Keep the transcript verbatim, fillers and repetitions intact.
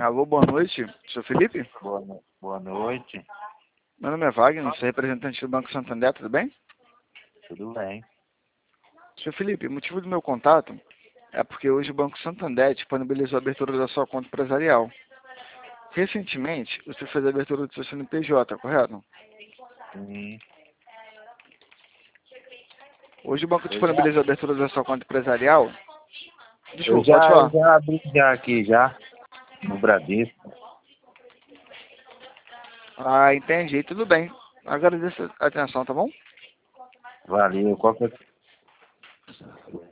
Alô, boa noite. Sou Felipe? Boa, no- boa noite, Meu nome é Wagner, sou representante do Banco Santander, tudo bem? tudo bem? Senhor Felipe, o motivo do meu contato é porque hoje o Banco Santander disponibilizou a abertura da sua conta empresarial. Recentemente, você fez a abertura do seu C N P J, correto? Sim. Hoje o banco Eu já, disponibilizou a abertura da sua conta empresarial. eu Desculpa, pode já, eu falar. já abri já aqui já, no Bradesco. Ah, entendi, tudo bem. Agradeço a atenção, tá bom? Valeu, qualquer